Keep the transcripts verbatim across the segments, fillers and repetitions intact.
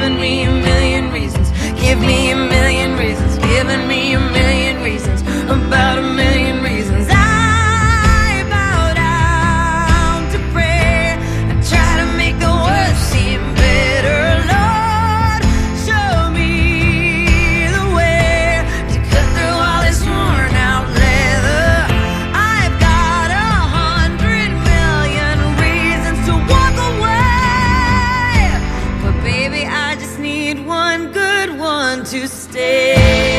giving me a million reasons. Give me a million reasons, giving me a million reasons, about a million reasons. I bow down to prayer and try to make the worst seem better. Lord, show me the way to cut through all this worn out leather. I've got a hundred million reasons to walk away, but baby, I just need one good one to stay.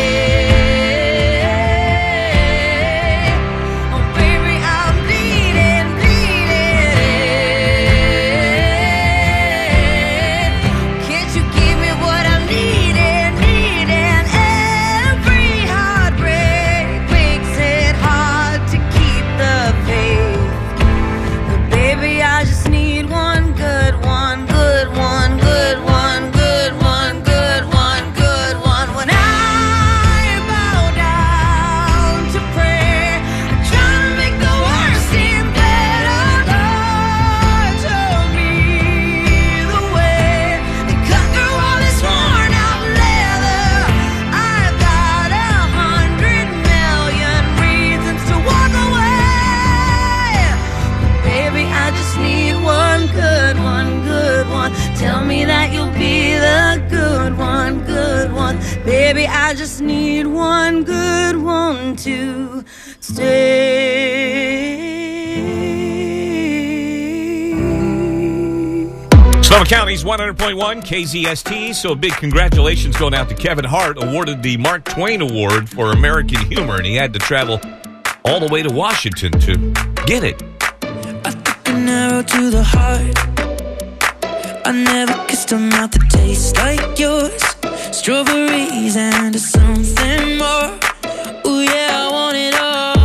Baby, I just need one good one to stay. Sonoma County's one hundred point one K Z S T. So a big congratulations going out to Kevin Hart, awarded the Mark Twain Award for American humor, and he had to travel all the way to Washington to get it. I took an arrow to the heart. I never kissed a mouth that tastes like yours. Strawberries and something more. Ooh yeah, I want it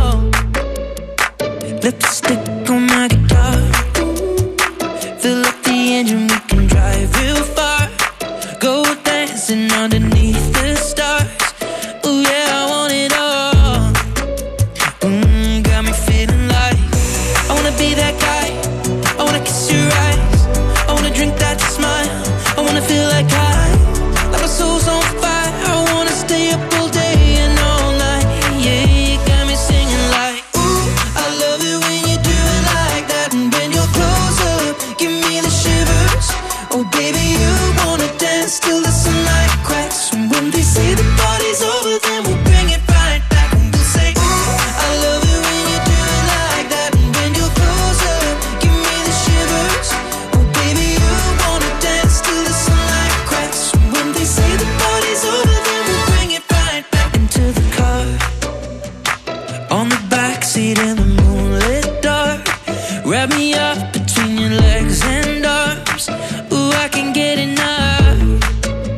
all. Lipstick on my guitar. Fill up the engine, we can drive real far. Go dancing underneath the stars. Ooh yeah, I want it all. Mm, got me feeling like I wanna be that guy. I wanna kiss your eyes. I wanna drink that smile. I wanna feel like I like my soul's on fire. I wanna stay up all day and all night. Yeah, you got me singing like, ooh, I love it when you do it like that. And when you're close up, give me the shivers. Oh baby, you wanna dance till the sunlight cracks. And when they say the party's over, then we'll bring it right back. And we'll say, ooh, I love it when you do it like that. And when you're close up, give me the shivers. Oh baby, you wanna dance till the sunlight cracks. And when they say the party's over, then we'll bring it right back. Into the car, on the backseat in the moonlit dark. Wrap me up between your legs and arms. Ooh, I can get enough.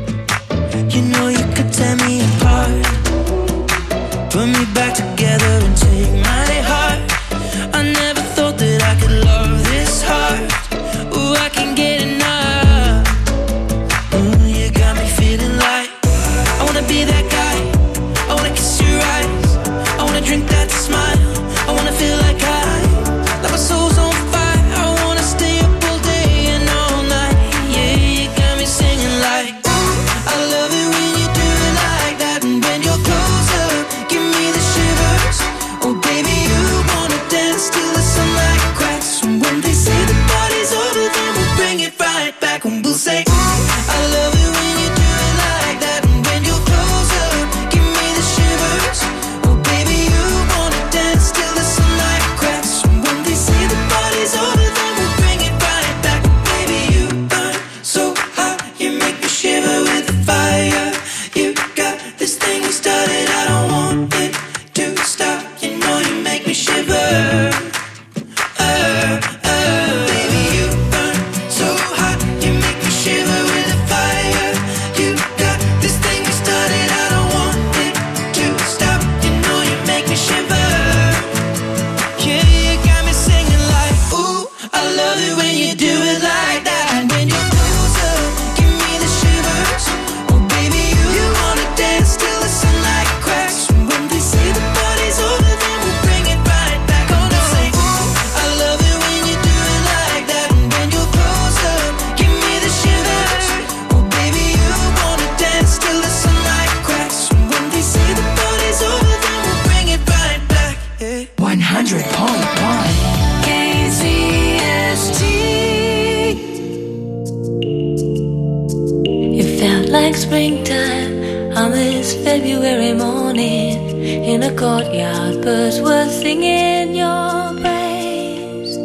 like springtime on this February morning. In a courtyard, birds were singing your praise.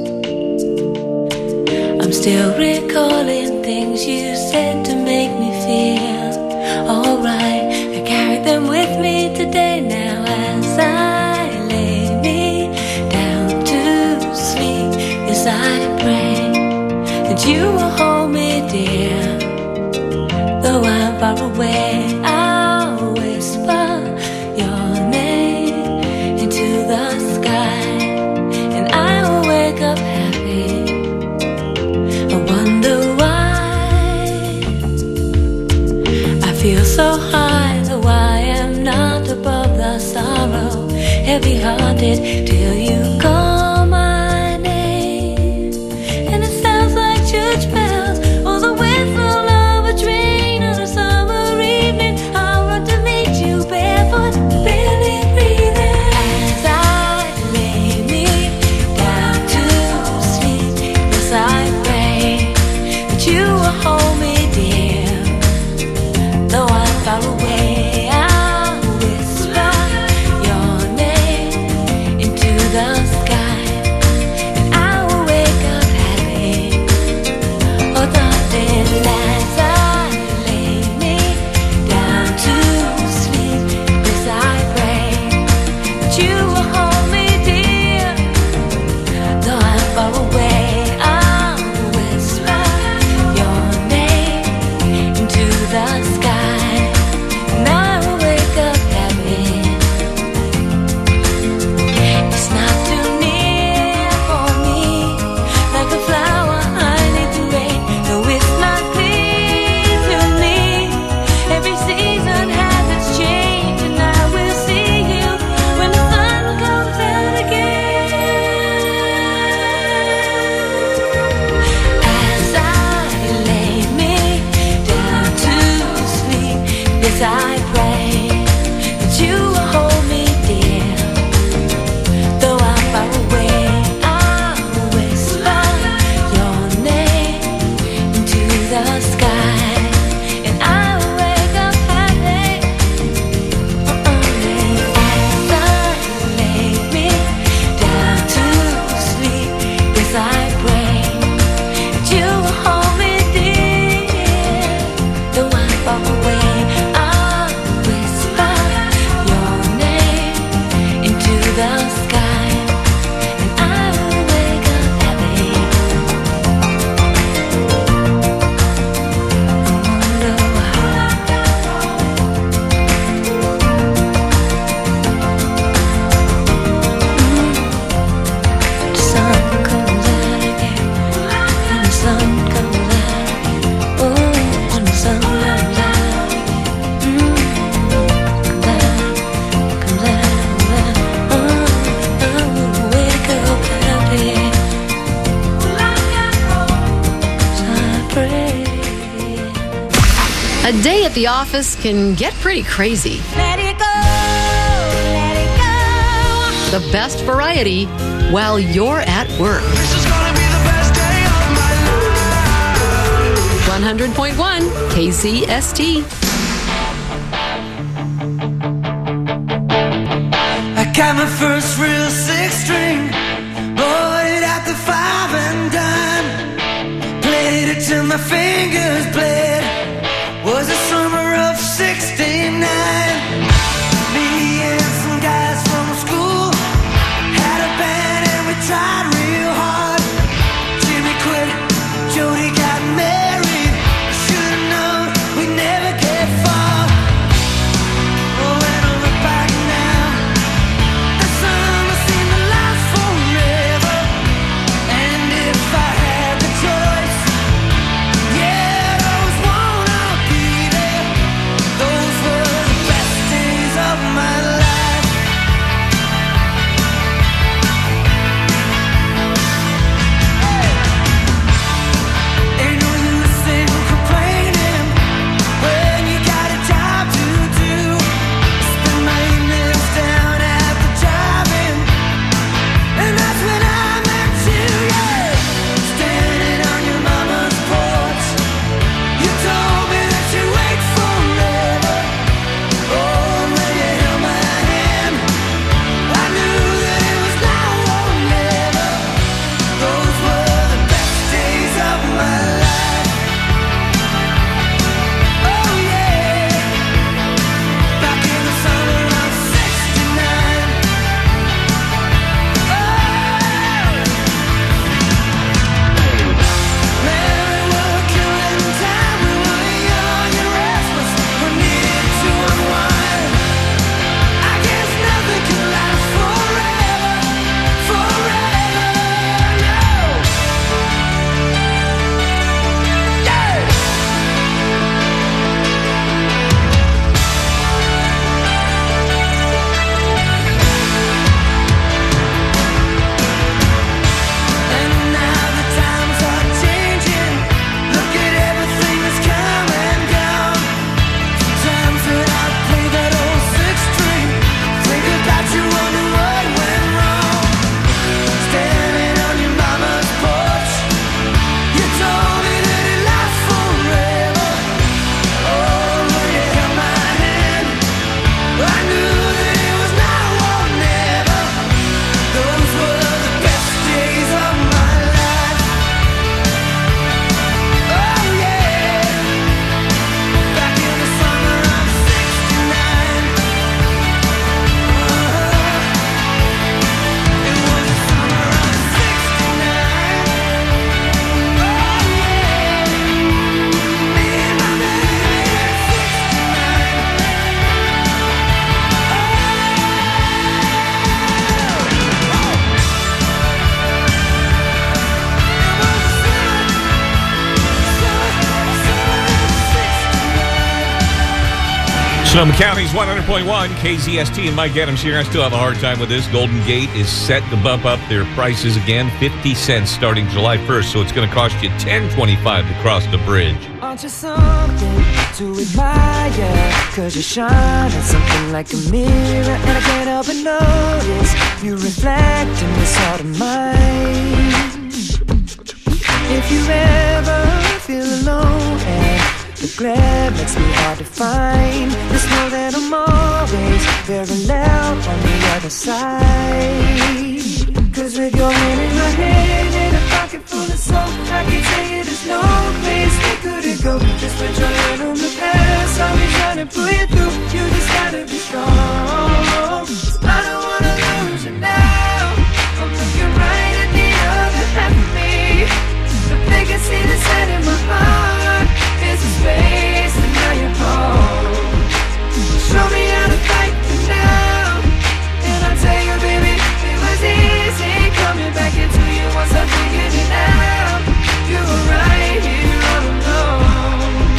I'm still recalling things you said to make me feel alright. I carry them with me today now as I lay me down to sleep. Yes, I pray that you will hold me dear. Though I'm far away, I'll whisper your name into the sky, and I will wake up happy. I wonder why I feel so high, though I am not above the sorrow. Heavy-hearted till you call my name, and it sounds like church bells or the whistle of a train on a summer evening. I'll run to meet you barefoot, barely breathing, as I lay me down to sleep. Yes, I pray that you will hold me dear. Though I'm far away, I'll whisper your name into the sky, and I will wake up happy. Oh, darling, as I lay me down to sleep, yes, I pray that you will hold me dear. Though I'm far away, I'll whisper your name into the sky, and I will wake up happy. It's not too near for me, like a flower I need the rain. No, it's not clear to me. Every season has its change, and I will see you when the sun comes out again. As I lay me down to sleep, yes, I pray that you will hold me dear. Though I'm far away, I'll whisper your name into the sky, and I will wake up happy. As I lay me down to sleep, yes, I pray that you will hold me dear. Though I'm far away, I'll whisper your name into the sky, and I will wake up happy. I wonder why. The sun comes out again, and the sun comes out again. Oh, and the sun comes out again. Mm, comes out, comes out, comes out. Oh, I will wake up happy. So I pray. A day at the office can get pretty crazy. Let it go, let it go. The best variety while you're at work. This is gonna be the best day of my life. one hundred point one K Z S T. I got my first real six string, bought it at the five and dime. Played it till my fingers bled. Was the summer of sixty-nine. Me and some guys from school had a band and we tried real hard. Jimmy quit, Jody got married. I should've known we'd never get far. Oh, when I look back now, the summer seemed to last forever. And if I had the choice, yeah, those Sonoma County's one hundred point one, K Z S T, and Mike Adams here. I still have a hard time with this. Golden Gate is set to bump up their prices again, fifty cents starting July first, so it's going to cost you ten twenty-five to cross the bridge. Aren't you something to admire? Cause you shine at something like a mirror, and I can't help but notice you reflect in this heart of mine. If you ever feel alone and the glare makes me hard to find, just know that I'm always very loud on the other side. Cause with your hand in my hand and a pocket full of soap, I can tell you there's no place we couldn't go. Just put your hand on the past, I'll be trying to pull you through. You just gotta be strong. I don't wanna lose you now. I'm looking right at the other half of me. The biggest thing that's set in my heart is a space, and now you're home. Show me how to fight for now, and I'll tell you, baby, it was easy coming back into you once I figured it out. You were right here all alone.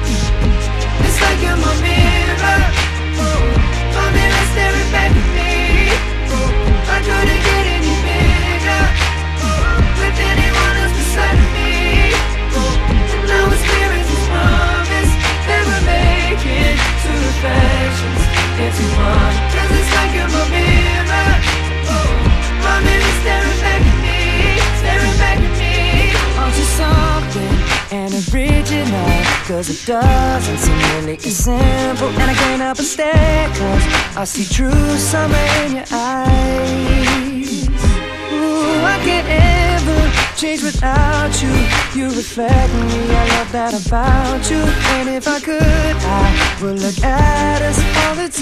It's like you're my mirror, oh, my mirror staring back at me. Oh, I couldn't get any bigger, oh, with anyone else beside me. Oh, and now it's clear as a promise that we're making two reflections into one. Cause it's like you're my mirror, oh, my mirror staring back at me, staring back at me. Aren't you something and original? Cause it doesn't seem really as simple, and I can't help but stare, cause I see true summer in your eyes. Ooh, I can't ever change without you. You reflect me, I love that about you. And if I could, I would look at us all the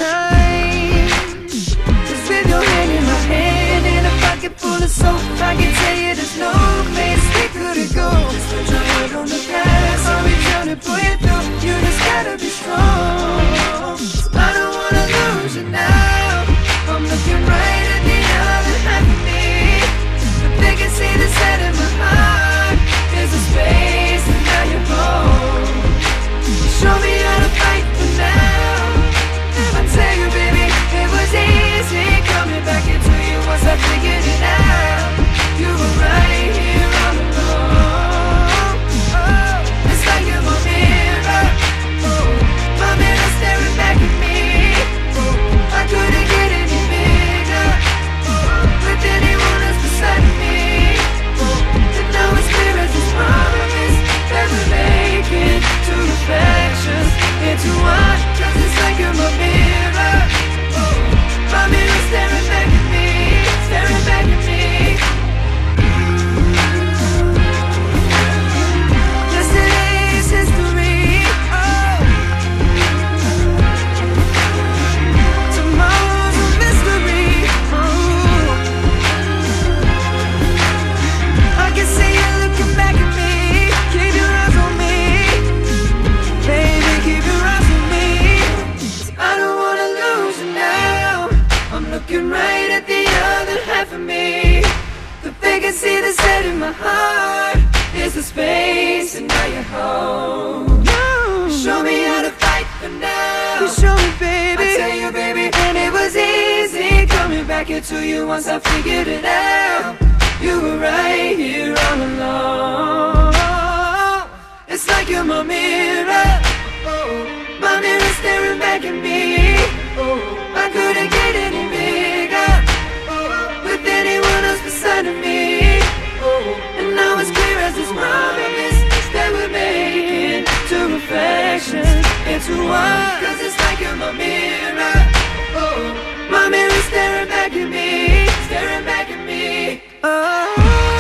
time. Just with your hand in my hand and a pocket full of soap, I can tell you there's no place we couldn't go. Just put your head on the past, I'll be trying to pull you through. You just gotta be strong. I don't wanna lose you now. I'm looking right at the other half of me. The biggest thing that's set in my heart is a space, and now you're home. Show me how to fight for now. I tell you, baby, it was easy coming back into you once I figured it out. You were right here all along. Oh, it's like you're my mirror, oh, my mirror staring back at me. Oh, I couldn't get any bigger, oh, with anyone else beside me. Oh, and now it's clear as this promise that we're making two reflections into one. Cause it's like you're my mirror, oh, my mirror staring back at me, staring back at me. Yesterday's history, oh, tomorrow's a mystery, oh. I can see you looking back at me. Keep your eyes on me, baby, keep your eyes on me. I don't wanna lose you now. I'm looking right at the other half of me. The vacancy that's set in my heart is the space, and now you're home. Show me how to fight for now. You show me, baby. I tell you, baby, and it was easy coming back into you once I figured it out. You were right here all along. It's like you're my mirror, oh, my mirror staring back at me. Oh, I couldn't get any bigger, oh, with anyone else beside of me. Oh, and now it's clear as this promise that we're making two reflections into one. Cause it's like you're my mirror, oh, my mirror staring back at me, staring back at me. Oh,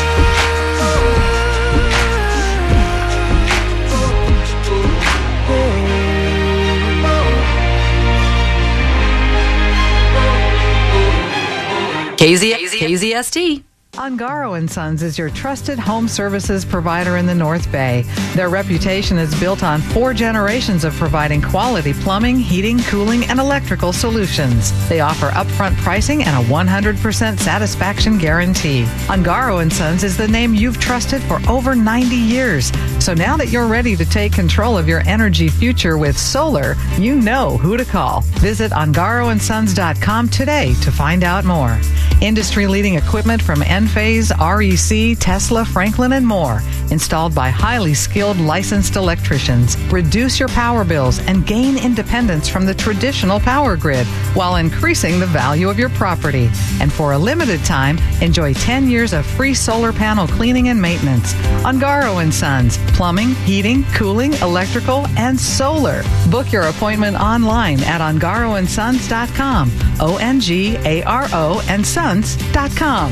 K Z S T. Ungaro and Sons is your trusted home services provider in the North Bay. Their reputation is built on four generations of providing quality plumbing, heating, cooling, and electrical solutions. They offer upfront pricing and a one hundred percent satisfaction guarantee. Ungaro and Sons is the name you've trusted for over ninety years. So now that you're ready to take control of your energy future with solar, you know who to call. Visit ongaro and sons dot com today to find out more. Industry-leading equipment from Enphase, R E C, Tesla, Franklin, and more. Installed by highly skilled licensed electricians. Reduce your power bills and gain independence from the traditional power grid while increasing the value of your property. And for a limited time, enjoy ten years of free solar panel cleaning and maintenance. Ongaro and Sons. Plumbing, heating, cooling, electrical, and solar. Book your appointment online at ongaro and sons dot com. O N G A R O and sons dot com.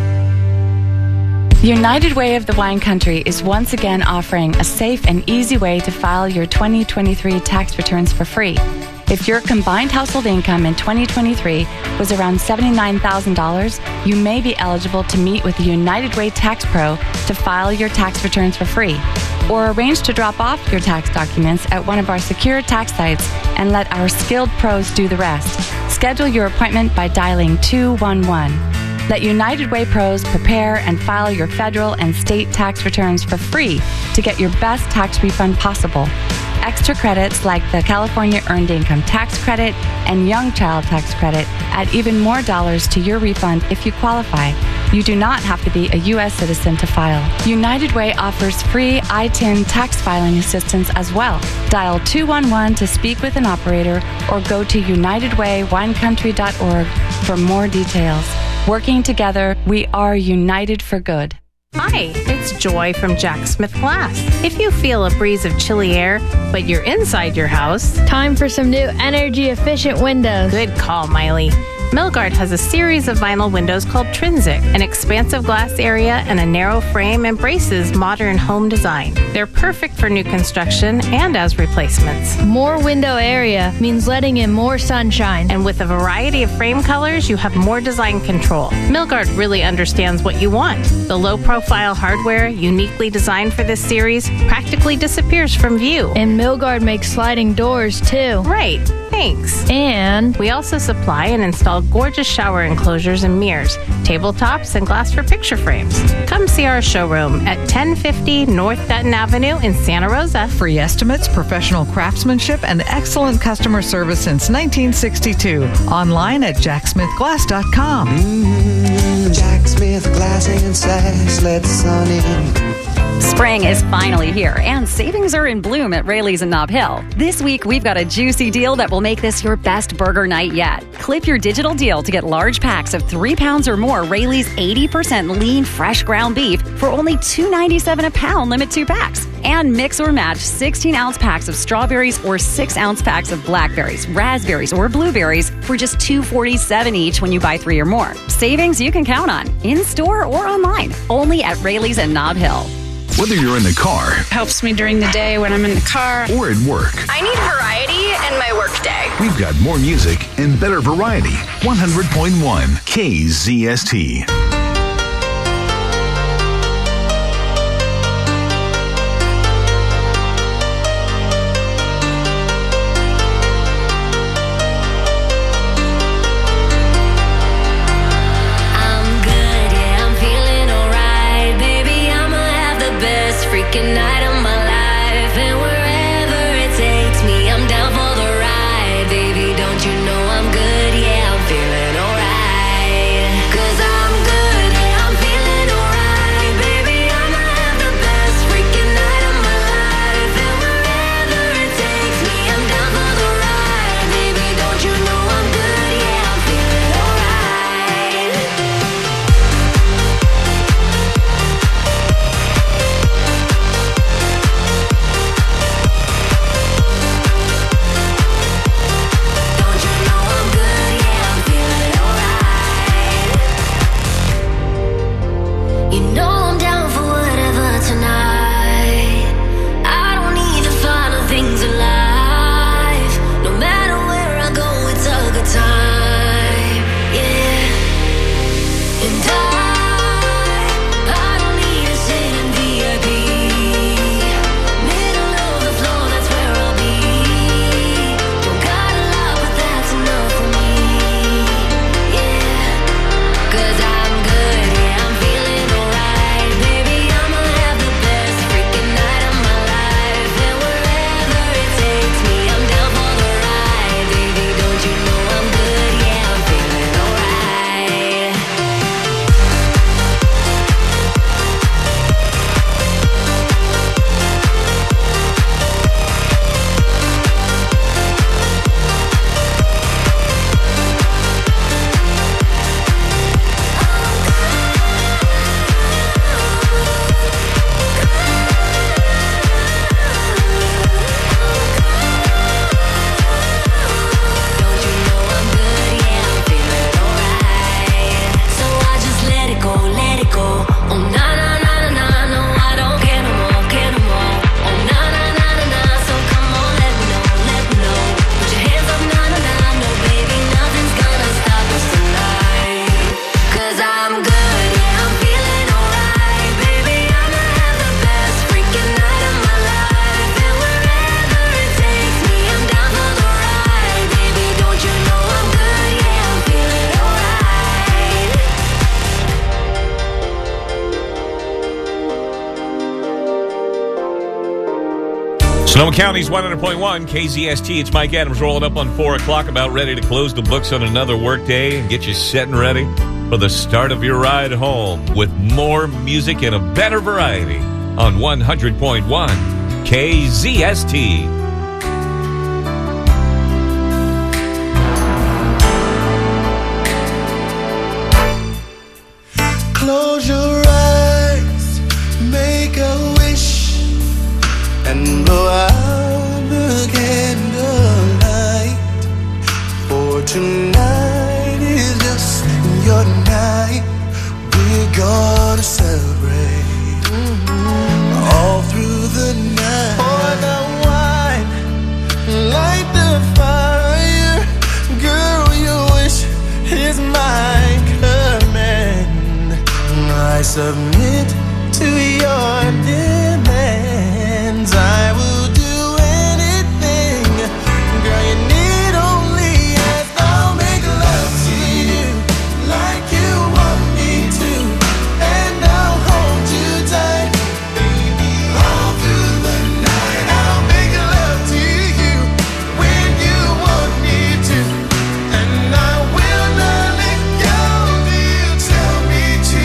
United Way of the Wine Country is once again offering a safe and easy way to file your twenty twenty-three tax returns for free. If your combined household income in twenty twenty-three was around seventy-nine thousand dollars, you may be eligible to meet with the United Way Tax Pro to file your tax returns for free, or arrange to drop off your tax documents at one of our secure tax sites and let our skilled pros do the rest. Schedule your appointment by dialing two one one. Let United Way pros prepare and file your federal and state tax returns for free to get your best tax refund possible. Extra credits like the California Earned Income Tax Credit and Young Child Tax Credit add even more dollars to your refund if you qualify. You do not have to be a U S citizen to file. United Way offers free I T I N tax filing assistance as well. Dial two one one to speak with an operator or go to united way wine country dot org for more details. Working together, we are united for good. Hi, it's Joy from Jack Smith Glass. If you feel a breeze of chilly air, but you're inside your house, time for some new energy-efficient windows. Good call, Miley. Milgard has a series of vinyl windows called Trinsic. An expansive glass area and a narrow frame embraces modern home design. They're perfect for new construction and as replacements. More window area means letting in more sunshine. And with a variety of frame colors, you have more design control. Milgard really understands what you want. The low-profile hardware, uniquely designed for this series, practically disappears from view. And Milgard makes sliding doors, too. Right. Thanks. And we also supply and install gorgeous shower enclosures and mirrors, tabletops, and glass for picture frames. Come see our showroom at ten fifty North Dutton Avenue in Santa Rosa. Free estimates, professional craftsmanship, and excellent customer service since nineteen sixty-two. Online at jack smith glass dot com. Mm-hmm. Jack Smith Glass and Sass, let the sun in. Spring is finally here, and savings are in bloom at Rayleigh's in Nob Hill. This week, we've got a juicy deal that will make this your best burger night yet. Clip your digital deal to get large packs of three pounds or more Rayleigh's eighty percent lean, fresh ground beef for only two ninety-seven a pound, limit two packs. And mix or match sixteen ounce packs of strawberries or six ounce packs of blackberries, raspberries, or blueberries for just two forty-seven each when you buy three or more. Savings you can count on, in-store or online, only at Rayleigh's in Nob Hill. Whether you're in the car, helps me during the day when I'm in the car, or at work, I need variety in my workday. We've got more music and better variety. one hundred point one K Z S T. Freaking night of my life, and wherever it takes me, I'm down for the ride. Baby, don't you know I'm good? Yeah, I'm feeling alright. 'Cause I'm good. Sonoma County's one hundred point one K Z S T. It's Mike Adams rolling up on four o'clock, about ready to close the books on another work day and get you set and ready for the start of your ride home with more music and a better variety on one hundred point one K Z S T. Close your eyes, make a wish, and blow out the candlelight. For tonight is just your night. We're gonna celebrate mm-hmm. all through the night. Pour the wine, light the fire. Girl, your wish is my command. I submit to your demands. I will do anything. Girl, you need only ask. I'll make love to you like you want me to, and I'll hold you tight, baby, all through the night. I'll make love to you when you want me to, and I will not let go till you tell me to.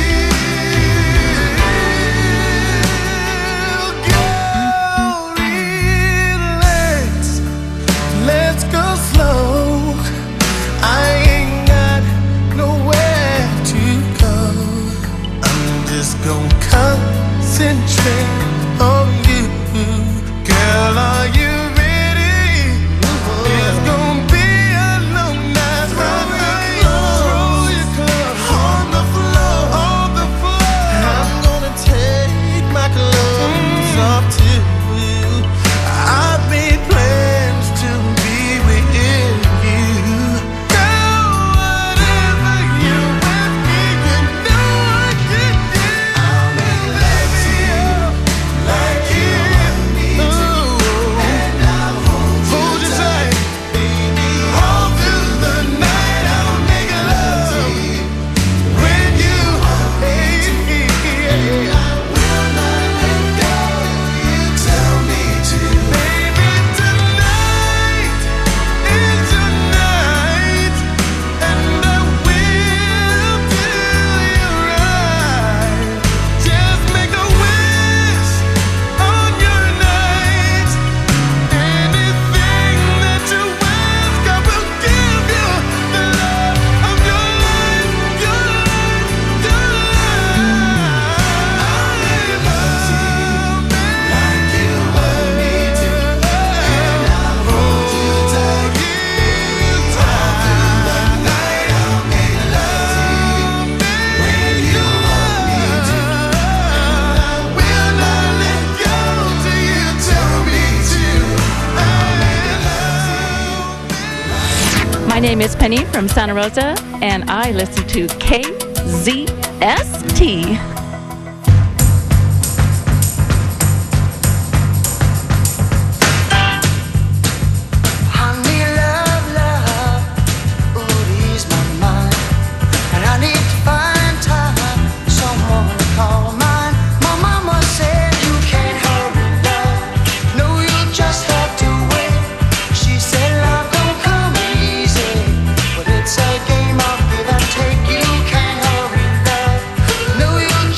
Concentrate on you, girl. Are you ready? It's gonna be a long night. Roll your clothes on the floor, on the floor. I'm gonna take my clothes off too. I've made plans to be with you. Girl, whatever you want me, you know I can do. I'll make love to you like you want me to, and I'll hold you tight, baby, all through the night. I'll make love to you when you want me to, and I will not let go. You tell me to, baby. Tonight is your night, and I will do you right. Just make a wish on your night. Anything that you ask, I will give you the love of your life, your life, your life. I'll make love to you like you want me to, and I'll hold you tight, all through the night. I'll make love to you when you want me to, and I will not let go till you tell me to. I'll make love. My name is Penny from Santa Rosa, and I listen to K Z S T. I need love, love, ooh, ease my mind, and I need to find time, someone to call mine. My mama said you can't hurry love, no, you just have to wait. She said love don't come easy, but it's a game of give and take. You can't hurry love, no, you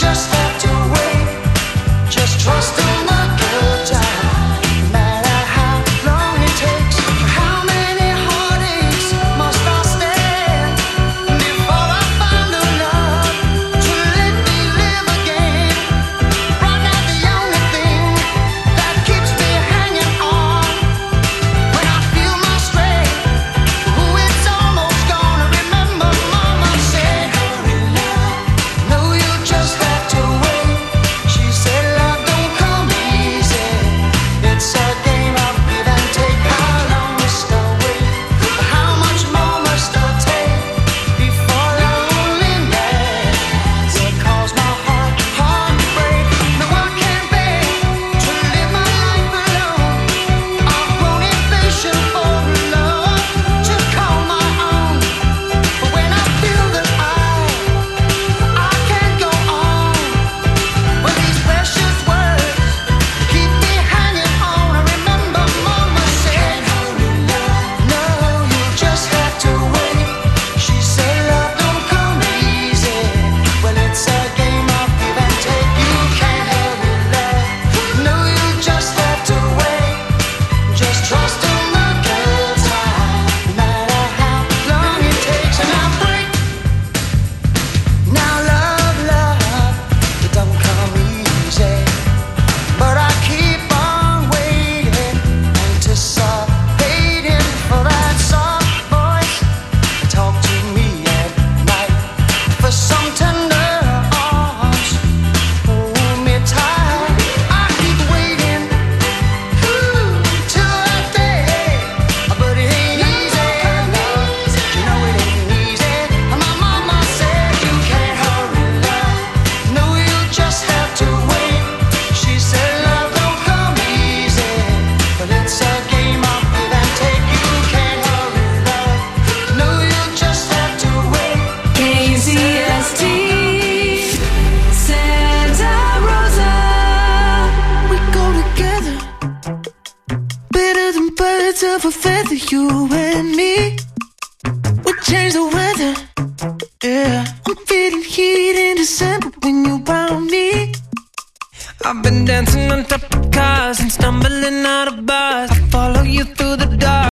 a feather, you and me. We change the weather, yeah. I'm feeling heat in December when you found me. I've been dancing on top of cars and stumbling out of bars. I follow you through the